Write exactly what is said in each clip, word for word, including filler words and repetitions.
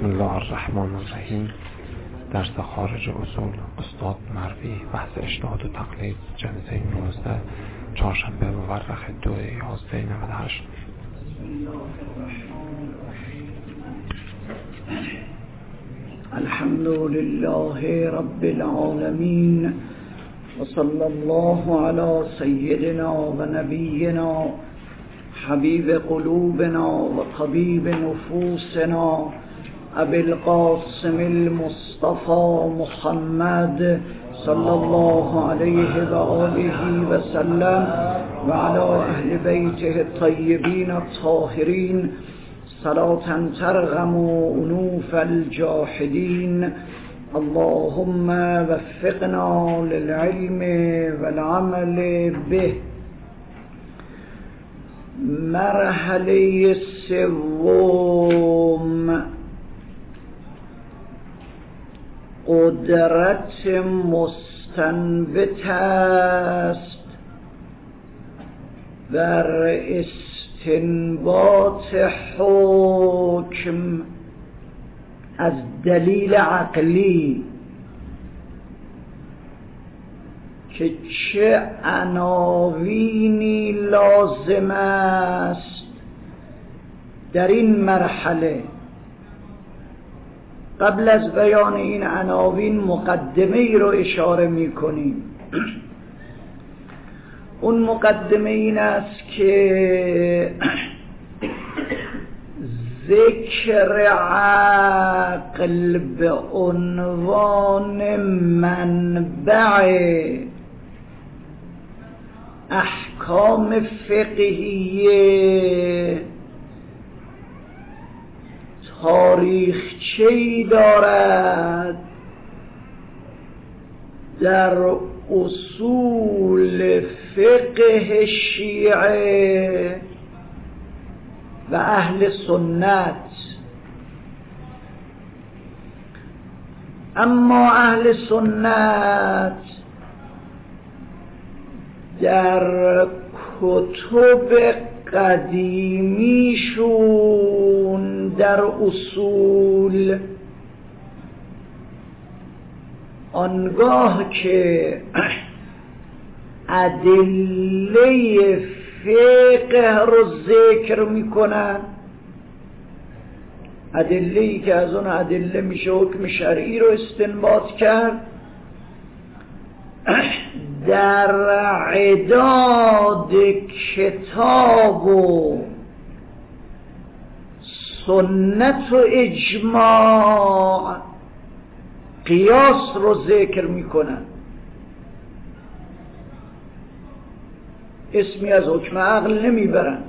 الله الرحمن الرحیم. درس خارج اصول استاد مروی، بحث اجتهاد و تقلید، جلسه نوزده، چهارشنبه مورخ دو یازده نود و هشت. الحمد لله رب العالمین و صلی الله علی سیدنا و نبینا حبیب قلوبنا و طبیب نفوسنا ابی القاسم المصطفى محمد صلی الله علیه و آله و سلم و علی اهل بیته الطیبین الطاهرین صلاة ترغم انوف الجاحدین. اللهم وفقنا للعلم والعمل به. مرحله سوم، قدرت مستنبت است بر استنباط حکم از دلیل عقلی که چه عناوینی لازم است در این مرحله. قبل از بیان این عناوین مقدمه ای رو اشاره می کنیم. اون مقدمه این است که ذکر عقل به عنوان منبع احکام فقهیه تاریخچه‌ای دارد در اصول فقه شیعه و اهل سنت. اما اهل سنت در کتب قدیمیشون در اصول آنگاه که ادله فقه رو ذکر میکنن، ادله‌ای که از اون ادله میشه حکم شرعی رو استنباط کرد، در عداد کتاب و سنت و اجماع قیاس رو ذکر میکنن. اسمی از حکم عقل نمیبرن.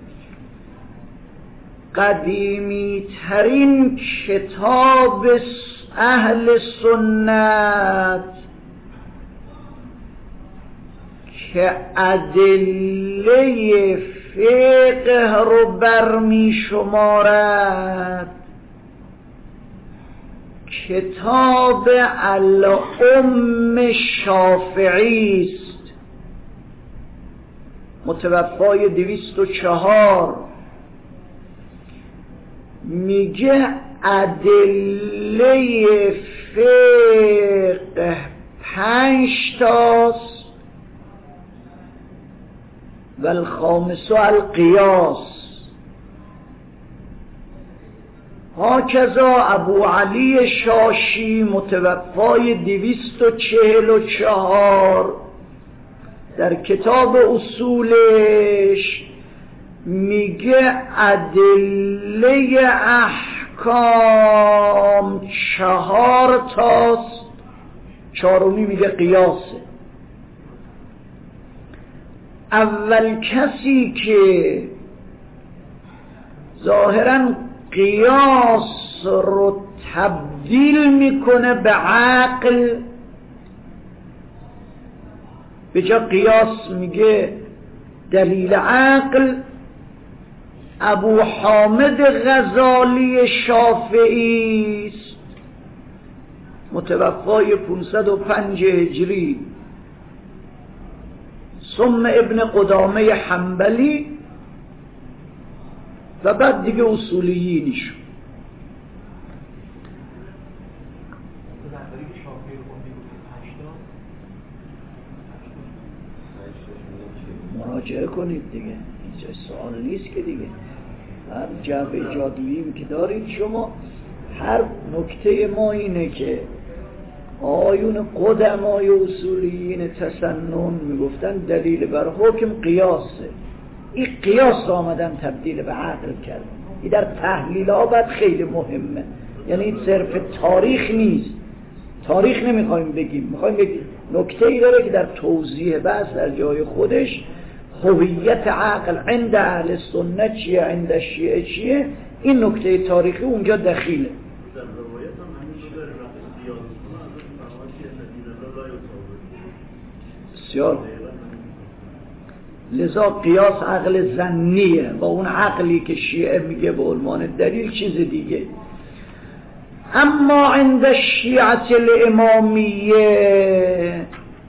قدیمی ترین کتاب اهل سنت که ادله فقه رو برمی شمارد کتاب الام شافعی است، متوفای دویست و چهار. میگه ادله فقه پنج تاست و الخامس القیاس. هاکذا ابو علی شاشی متوفای دویست و چهل و چهار در کتاب اصولش میگه ادله احکام چهار تاست، چهارمی میگه قیاسه. اول کسی که ظاهراً قیاس رو تبدیل میکنه به عقل، به جا قیاس میگه دلیل عقل، ابو حامد غزالی شافعی است، متوفای پانصد و پنج هجری. ثم ابن قدامه حنبلی و بعد دیگه اصولیینیشون. مراجعه کنید دیگه، اینجا سوال نیست که دیگه. هر جبه جادویی که دارید شما، هر نکته ما اینه که آیون قدمای اصولیین تسنن میگفتن دلیل بر حکم قیاسه. این قیاس را آمدن تبدیل به عقل کردن. این در تحلیل آبد خیلی مهمه، یعنی این صرف تاریخ نیست. تاریخ نمیخوایم بگیم، میخوایم بگیم نکته ای داره که در توضیح بحث در جای خودش هویت عقل عند اهل سنت چیه، عند شیعه چیه، این نکته تاریخی اونجا دخیله. بسیار. لذا قیاس عقل ظنیه و اون عقلی که شیعه میگه به عنوان دلیل چیز دیگه. اما عند شیعه الامامیه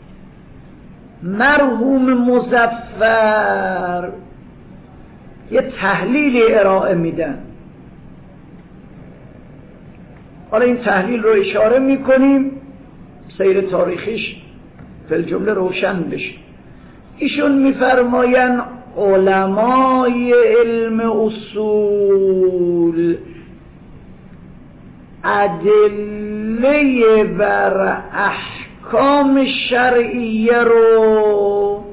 مرحوم مظفر یه تحلیل ارائه میدن. حالا این تحلیل رو اشاره میکنیم سیر تاریخیش فی الجمله روشن بشه. ایشون میفرماین علمای علم اصول ادله بر احکام شرعیه رو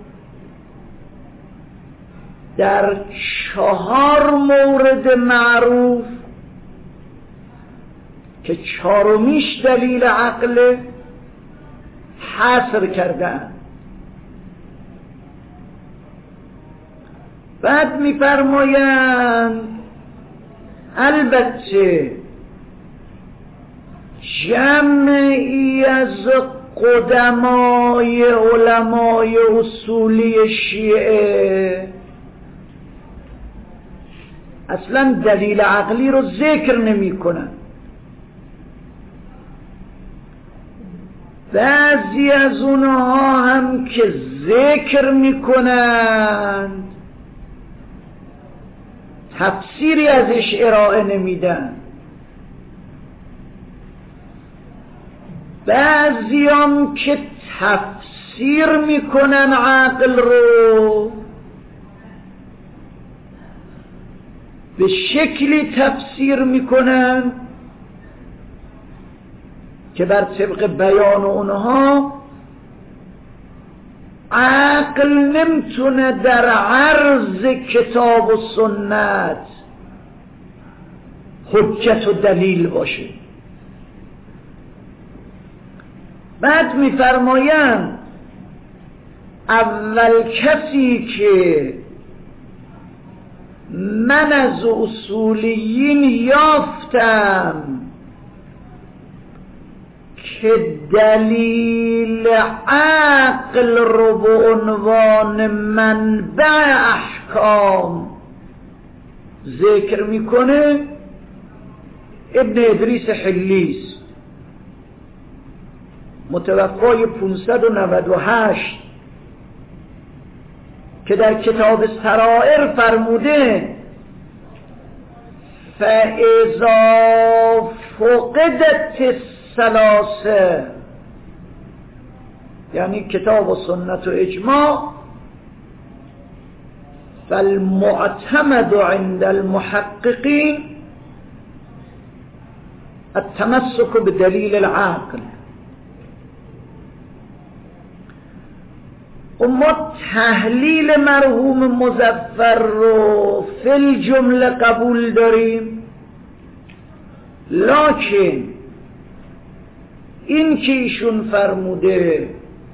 در چهار مورد معروف که چهارمیش دلیل عقل حصر کردن. بعد می‌فرمایند البته جمعی از قدمای علمای اصولی شیعه اصلا دلیل عقلی رو ذکر نمی کنن. بعضی از اونها هم که ذکر می کنند تفسیری ازش ارائه نمیدن. بعضی هم که تفسیر میکنن عقل رو به شکلی تفسیر میکنن که بر طبق بیان اونها عقل نمیتونه در عرض کتاب و سنت حجت و دلیل باشه. بعد میفرمایند اول کسی که من از اصولیین یافتم که دلیل عقل رو به عنوان منبع احکام ذکر میکنه ابن ادریس حلیس، متوفای پانصد و نود و هشت، که در کتاب سرائر فرموده فاذا فقدت الثلاثه، یعنی کتاب و سنت و اجماع، فالمعتمد عند المحققین التمسك بدلیل العقل. و ما تحلیل مرحوم مظفر رو فی الجمله قبول داریم، لکن این که ایشون فرموده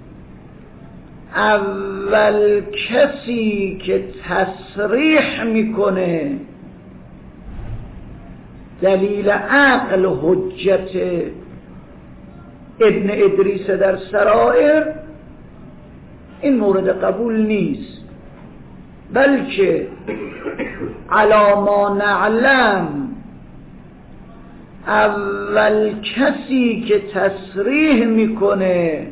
اول کسی که تصریح میکنه دلیل عقل حجت ابن ادریس در سرائر، این مورد قبول نیست، بلکه علی ما نعلم اول کسی که تصریح میکنه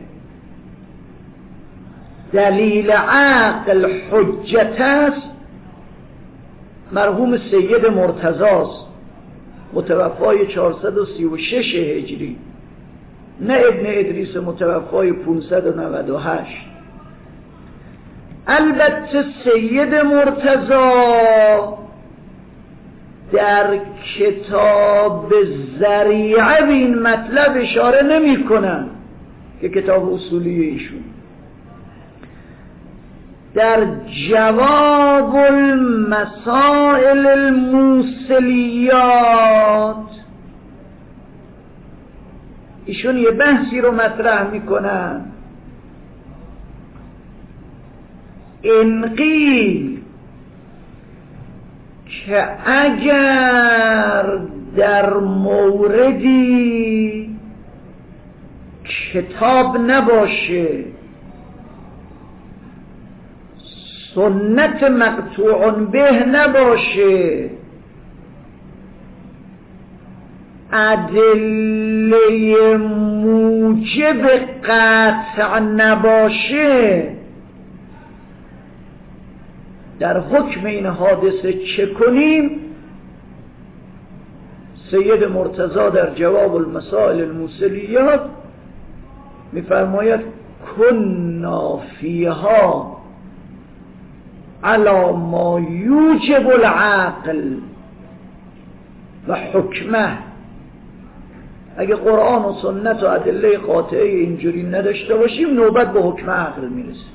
دلیل عقل حجت است مرحوم سید مرتضی است، متوفای چهارصد و سی و شش هجری، نه ابن ادریس متوفای پانصد و نود و هشت. البته سید مرتضی در کتاب ذریعه به این مطلب اشاره نمی کنن که کتاب اصولی ایشون. در جواب المسائل الموصلیات ایشون یه بحثی رو مطرح میکنن. ان قیل که اگر در موردی کتاب نباشه، سنت مقطوع به نباشه، ادله موجب قطع نباشه، در حکم این حادثه چه کنیم؟ سید مرتضی در جواب المسائل الموصلیات میفرماید کنا فیها علی ما یوجب العقل و حکمه. اگه قرآن و سنت و ادله قاطعه اینجوری نداشته باشیم نوبت به حکم عقل میرسه.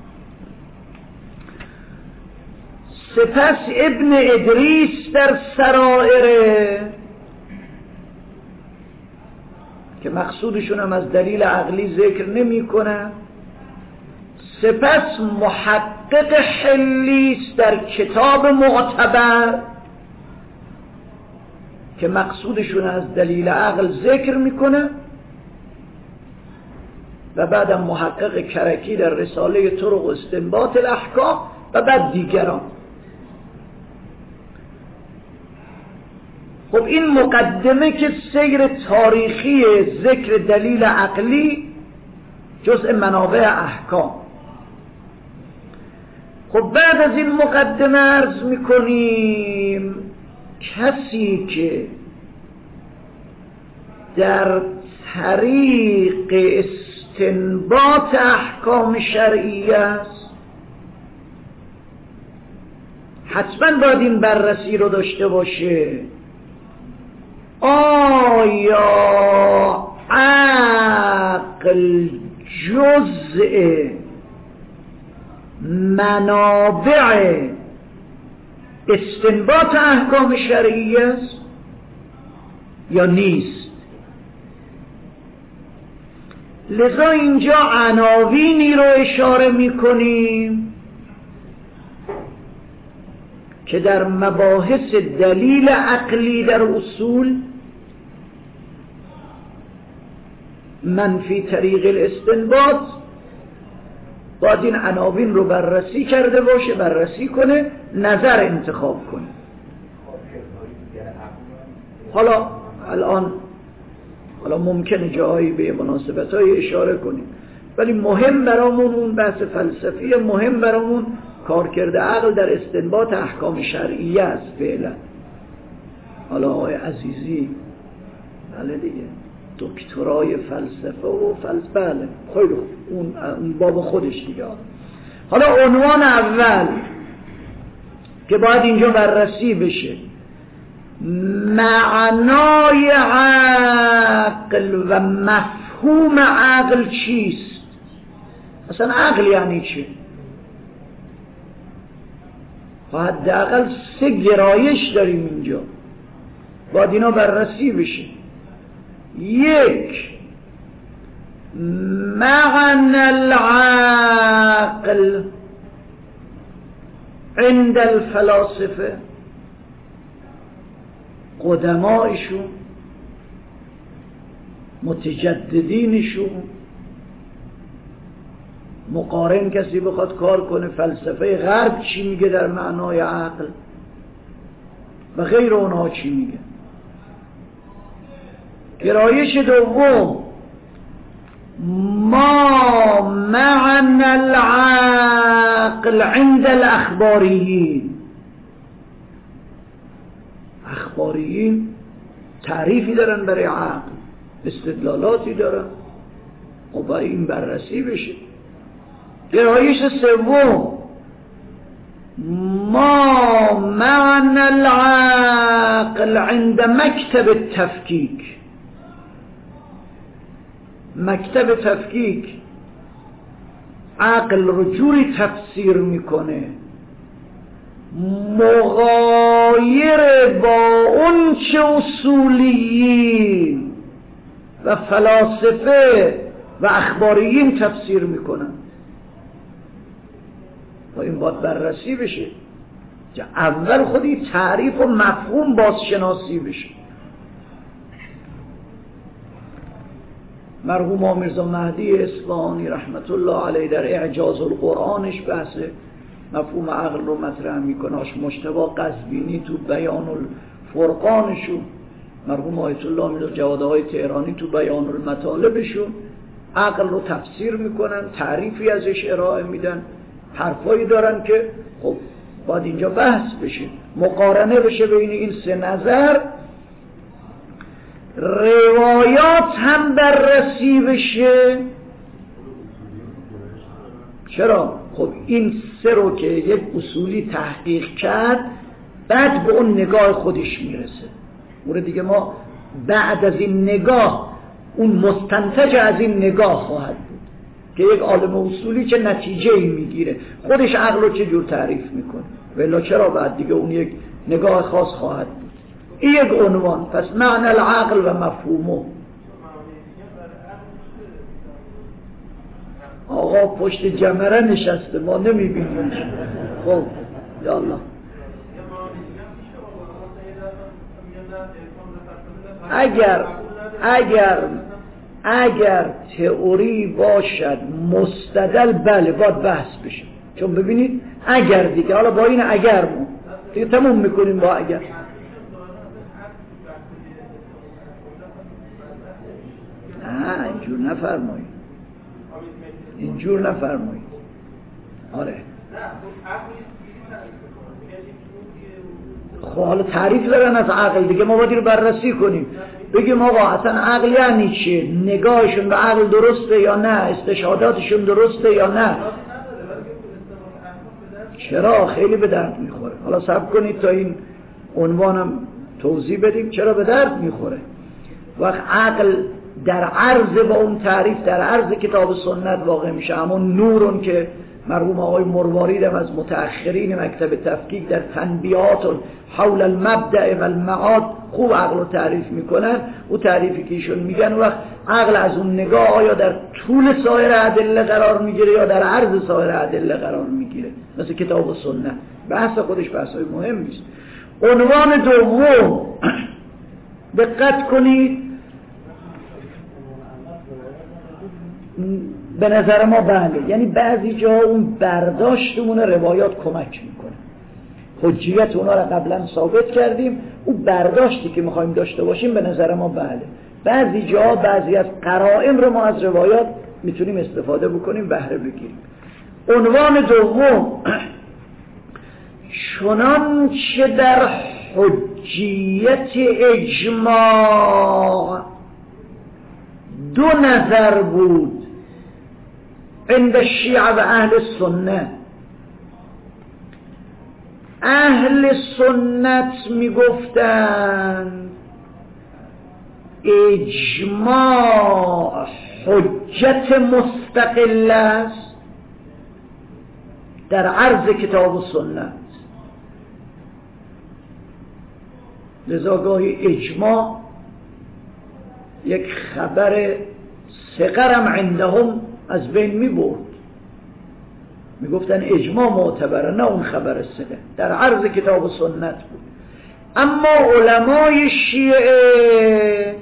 سپس ابن ادریس در سرائر که مقصودشون هم از دلیل عقلی ذکر نمی کنن، سپس محقق حلیس در کتاب معتبر که مقصودشون از دلیل عقل ذکر میکنه، و بعدم محقق کرکی در رساله طرق استنباط الاحکام، و بعد دیگران. خب این مقدمه که سیر تاریخی ذکر دلیل عقلی جزء منابع احکام. خب بعد از این مقدمه عرض میکنیم کسی که در طریق استنباط احکام شرعیه است حتما باید این بررسی رو داشته باشه. آیا عقل جزء منابع استنباط احکام شرعی است یا نیست؟ لذا اینجا عناوینی رو اشاره میکنیم که در مباحث دلیل عقلی در اصول منفی طریق الاستنباط باید این عناوین رو بررسی کرده باشه، بررسی کنه، نظر انتخاب کنه. حالا الان حالا ممکنه جاهایی به مناسبت‌های اشاره کنیم، ولی مهم برامون اون بحث فلسفی، مهم برامون کارکرد عقل در استنباط احکام شرعیه است فعلا. حالا آقای عزیزی بله دیگه دکترای فلسفه و فلسفه، بله خیلی اون باب خودش دیگه. حالا عنوان اول که باید اینجا بررسی بشه، معنای عقل و مفهوم عقل چیست؟ اصلا عقل یعنی چی؟ حداقل سه گرایش داریم اینجا، باید اینا بررسی بشه. یک، معنى العقل عند الفلاسفه، قدمائشون، متجددینشون. مقارن کسی بخواد کار کنه فلسفه غرب چی میگه در معنای عقل و غیر اونها چی میگه. گرایش دوم، ما معنى العقل عند الاخباریین. اخباریین تعریفی دارن برای عقل، استدلالاتی دارن، خب باید این بررسی بشه. گرایش سوم، ما معنى العقل عند مکتب التفکیک. مکتب تفکیک عقل رو جوری تفسیر میکنه مغایر با اون چه اصولیین و فلاسفه و اخباریین تفسیر میکنن. و این باید بررسی بشه که اول خودی تعریف و مفهوم بازشناسی بشه. مرحوم میرزا مهدی اصفهانی رحمت الله علیه در اعجاز القرآنش بحث مفهوم عقل رو مطرح میکنه. مجتبی قزوینی تو بیان الفرقانشون، مرحوم آیت الله میرزا جواد آقای تهرانی تو بیان المطالبشون عقل رو تفسیر میکنن، تعریفی ازش ارائه میدن، حرفایی دارن که خب باید اینجا بحث بشه، مقارنه بشه بین این سه نظر، روایات هم بررسی بشه. چرا؟ خب این سه رو که یک اصولی تحقیق کرد بعد به اون نگاه خودش میرسه. مورد دیگه ما بعد از این نگاه اون مستنتج از این نگاه خواهد بود که یک عالم اصولی چه نتیجه‌ای میگیره، خودش عقل رو چه جور تعریف میکنه، ولی چرا بعد دیگه اون یک نگاه خاص خواهد بود. این یک عنوان. پس معنی العقل و مفهومه. آقا پشت جمره نشسته ما نمیبینیم. خب یالله اگر اگر اگر تئوری باشد مستدل بله باید بحث بشه. چون ببینید اگر دیگه حالا با این اگر ما دیگه تموم میکنیم با اگر. نه اینجور نفرمایید، اینجور نفرمایید. آره خب حالا تعریف دارن از عقل دیگه، ما باید رو بررسی کنیم بگیم آقا اصلا عقل یعنی چیه، نگاهشون به عقل درسته یا نه، استشهاداتشون درسته یا نه. چرا؟ خیلی به درد میخوره. حالا صبر کنید تا این عنوانم توضیح بدیم چرا به درد میخوره. وقت عقل در عرض با اون تعریف در عرض کتاب سنت واقع میشه، همون نورون که مرحوم آقای مروارید هم از متأخرین مکتب تفکیک در تنبیهات حول المبدأ و المعاد خوب عقل رو تعریف میکنن. او تعریفی که ایشون میگن وقت عقل از اون نگاه آیا در طول سایر ادله قرار میگیره یا در عرض سایر ادله قرار میگیره، مثل کتاب و سنت. بحث خودش بحثای مهم است. عنوان دوم دقت کنید، به نظر ما بله، یعنی بعضی جا اون برداشتمون روایات کمک میکنه. حجیت اونا رو قبلا ثابت کردیم، اون برداشتی که میخوایم داشته باشیم به نظر ما بله. بعضی جا بعضی از قرائن رو ما از روایات میتونیم استفاده بکنیم، بهره بگیریم. عنوان دوم چنانچه در حجیت اجماع دو نظر بود عند شیعه و اهل سنت. اهل سنت میگفتند اجماع حجت مستقل است در عرض کتاب و سنت. لذا گاهی اجماع یک خبر ثقرم عندهم از بین می برد، می گفتن اجماع معتبره، نه اون خبر ثقه، در عرض کتاب و سنت بود. اما علمای شیعه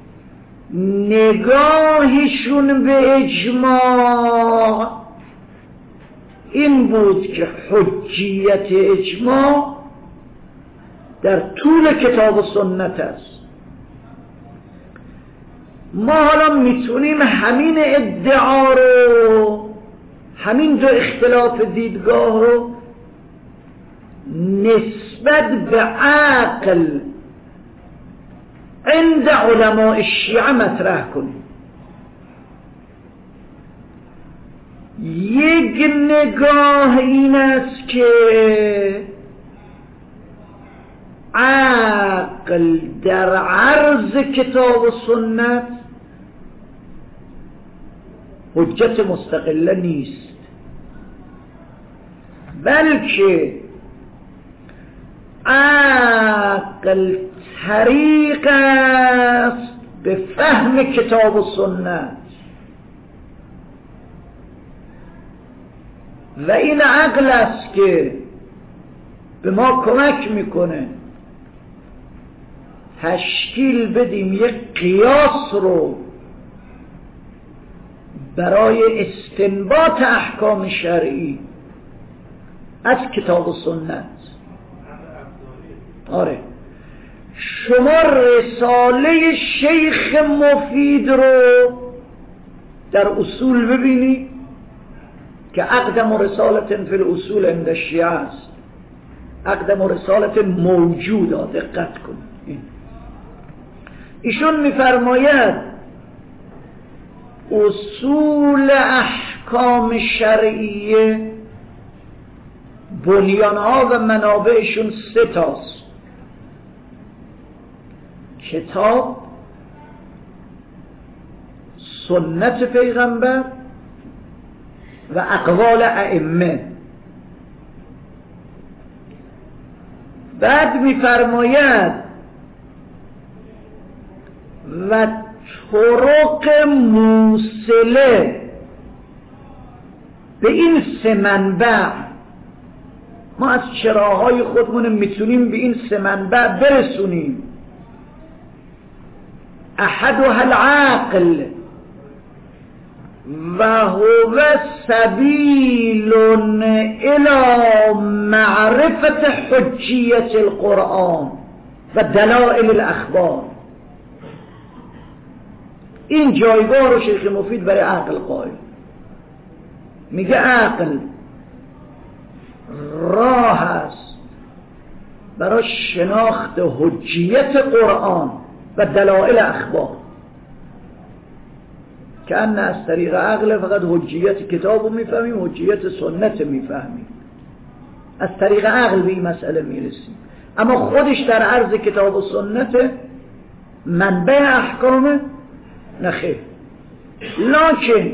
نگاهشون به اجماع این بود که حجیت اجماع در طول کتاب و سنت است. ما حالا میتونیم همین ادعا رو، همین دو اختلاف دیدگاه رو نسبت به عقل عند علماء شیعه مطرح کنیم. یک نگاه این است که عقل در عرض کتاب و سنت حجت مستقله نیست، بلکه عقل طریق است به فهم کتاب و سنت و این عقل است که به ما کمک میکنه تشکیل بدیم یک قیاس رو برای استنباط احکام شرعی از کتاب و سنت. آره، شما رساله شیخ مفید رو در اصول ببینید که اقدم رسالت فی الاصول عند الشیعه است، اقدم رسالت موجوده. دقت کنید، ایشون میفرماید اصول احکام شرعیه بنیانها و منابعشون سه تاست: کتاب، سنت پیغمبر و اقوال ائمه. بعد میفرماید و طرق موصله به این سه منبع. ما از چراهای خودمون میتونیم به این سه منبع برسونیم: احدها العقل و هو سبیل الى معرفت حجیت القرآن و دلائل الاخبار. این جایگاه رو شیخ مفید برای عقل قائل. میگه عقل راه است برای شناخت حجیت قرآن و دلائل اخبار، که ان از طریق عقل فقط حجیت کتاب رو میفهمیم، حجیت سنت میفهمیم، از طریق عقل به این مسئله میرسیم. اما خودش در عرض کتاب و سنت منبع احکامه؟ نخیر. لکن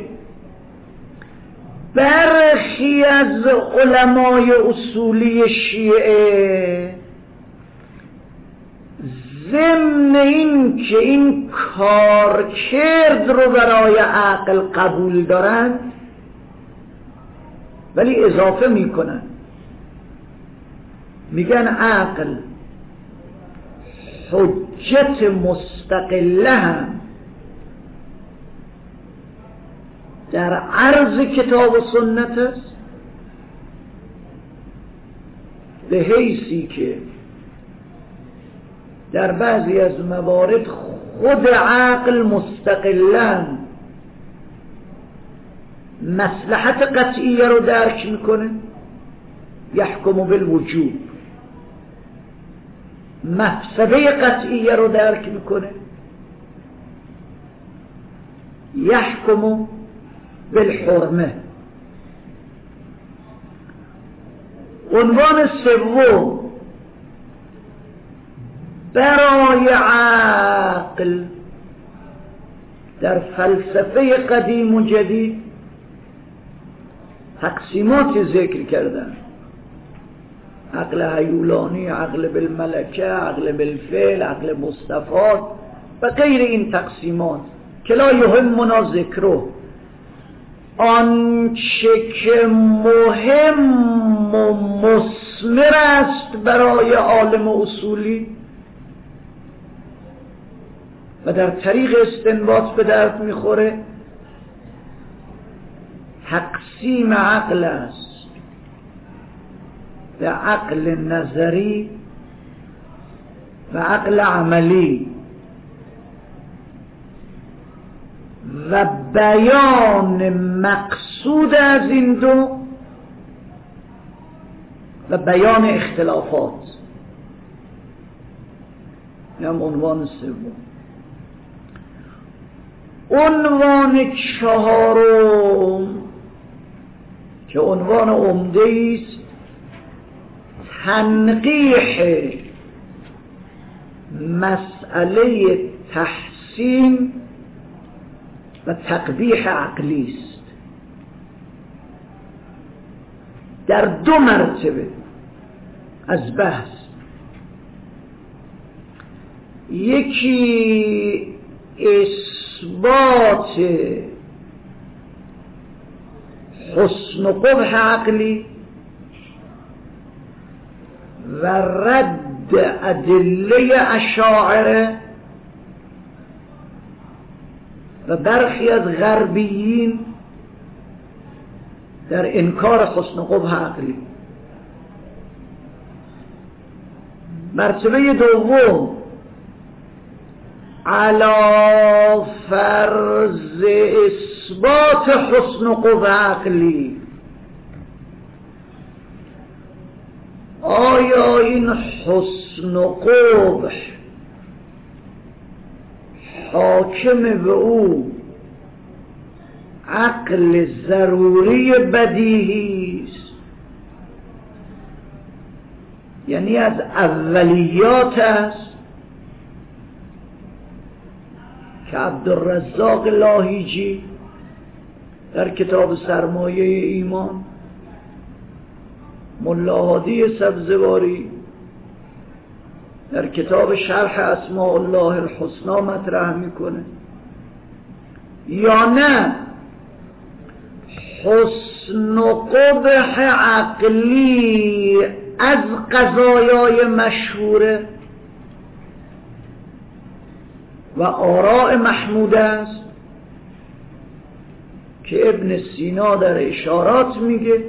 برخی از علمای اصولی شیعه ضمن این که این کارکرد رو برای عقل قبول دارن ولی اضافه میکنن، میگن عقل حجت مستقله هم در عرض کتاب و سنت است، به حیثی که در بعضی از موارد خود عقل مستقلاً مصلحت قطعیه رو درک میکنه، یحکم بالوجوب، مفسده قطعیه رو درک میکنه، یحکم بالحرمه. عنوان سوم برای عقل در فلسفه قدیم و جدید تقسیمات ذکر کردن: عقل هیولانی، عقل بالملکه، عقل بالفعل، عقل مستفاد و غیر این تقسیمات که لا یهمنا ذکره. آنچه که مهم و مثمر است برای عالم اصولی و در طریق استنباط به درد میخوره تقسیم عقل است به عقل نظری و عقل عملی و بیان مقصود از این دو و بیان اختلافات. این هم عنوان سوم. عنوان چهارم که عنوان عمده است تنقیح مسئله تحسین و تقبیح عقلی است در دو مرتبه از بحث. یکی اثبات حسن و قبح عقلی و رد ادله اشاعره و برخی از غربیین در انکار حسن و قبح عقلی. مرتبه دوم علی فرض اثبات حسن و قبح عقلی، آیا این حسن و قبح حاکم به او عقل ضروری بدیهی است، یعنی از اولیات است که عبدالرزاق لاهیجی در کتاب سرمایه ایمان، ملا هادی سبزواری در کتاب شرح اسماء الله الحسنا مطرح میکنه، یا نه حسن و قبح عقلی از قضایای مشهوره و آراء محمود است که ابن سینا در اشارات میگه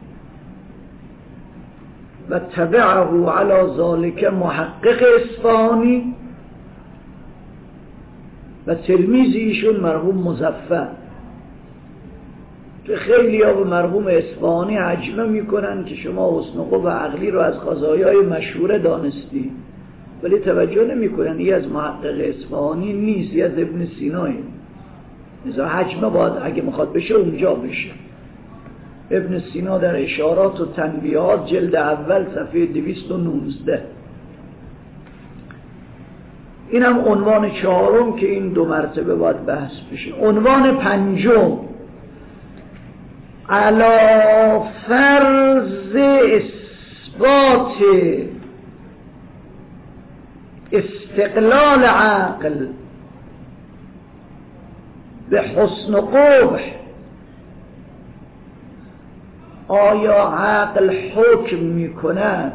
و تبعه علی ذالک محقق اصفهانی و تلمیذ ایشون مرحوم مظفر، که خیلی ها به مرحوم اصفهانی عجمه میکنن که شما حسن و قبح عقلی رو از قضایای مشهوره دانستی، ولی توجه نمیکنن این از محقق اصفهانی نیست، این از ابن سینایی. مثلا حجمه باید اگه میخواد بشه اونجا بشه. ابن سینا در اشارات و تنبیهات جلد اول صفحه دویست و نوزده. اینم عنوان چهارم که این دو مرتبه باید بحث بشه. عنوان پنجم علی فرض اثبات استقلال عقل به حسن و قبح، آیا عقل حکم می کند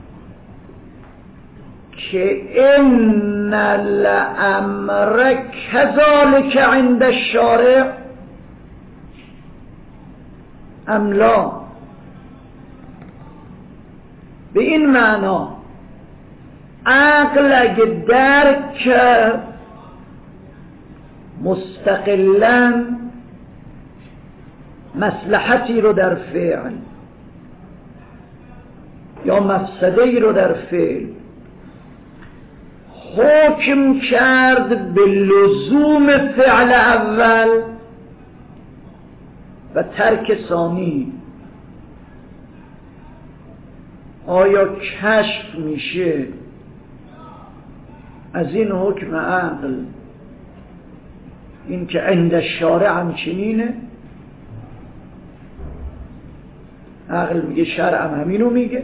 که ان الامر کذالک عند الشارع ام لا؟ به این معنا عقل اگه درک کرد مستقلاً مصلحتی رو در فعل یا مفسده‌ای رو در فعل حکم کرد به لزوم فعل اول و ترک ثانی، آیا کشف میشه از این حکم عقل این که عند الشارع همچنینه؟ عقل میگه شرع هم همینو میگه،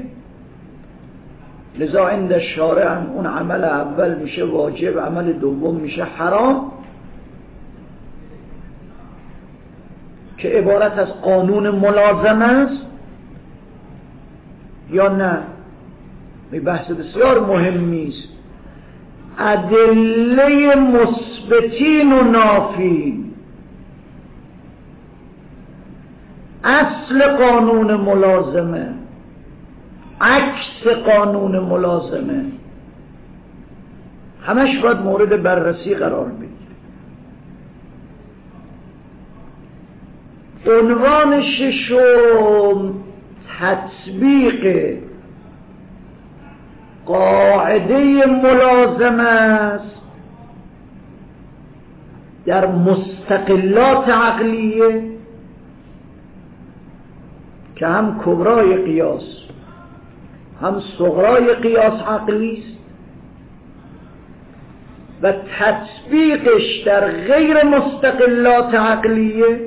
لذا عند الشارع هم اون عمل اول میشه واجب، عمل دوم میشه حرام، که عبارت از قانون ملازمه است یا نه؟ این بحث بسیار مهمی است. ادله مثبتین و نافین، اصل قانون ملازمه، عکس قانون ملازمه، همش باید مورد بررسی قرار بگیره. عنوان ششم تطبیق قاعده ملازمه است در مستقلات عقلیه که هم کبرای قیاس هم صغرای قیاس عقلی است و تطبیقش در غیر مستقلات عقلیه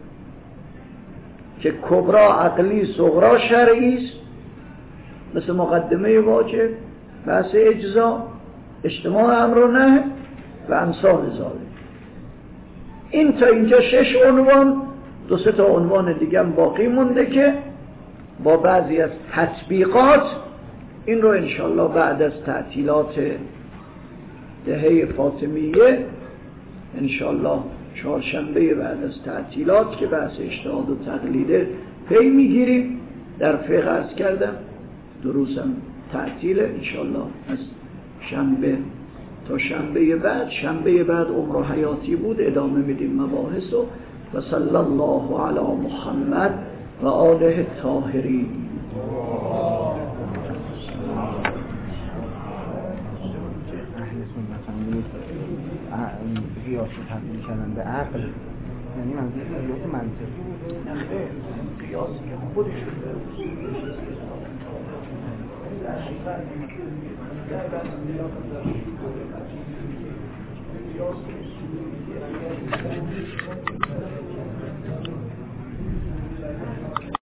که کبرا عقلی صغرا شرعی است، مثل مقدمه واجب، بحث اجزا، اجتماع امر و نهی و امثال ذالک. این تا اینجا شش عنوان، دو سه تا عنوان دیگه هم باقی مونده که با بعضی از تطبیقات این رو انشالله بعد از تعطیلات دهه فاطمیه انشالله چهارشنبه بعد از تعطیلات که بحث اجتهاد و تقلیده پی میگیریم. در فقه عرض کردم دروسم تعطیله انشالله از شنبه تا شنبه بعد. شنبه بعد عمر و حیاتی بود، ادامه میدیم مباحث و و صلی الله علی محمد و آله الطاهرین. قیاس رو تبدیل کردن به عقل، یعنی منظور قیاس منطقی بود، نه قیاس که خودش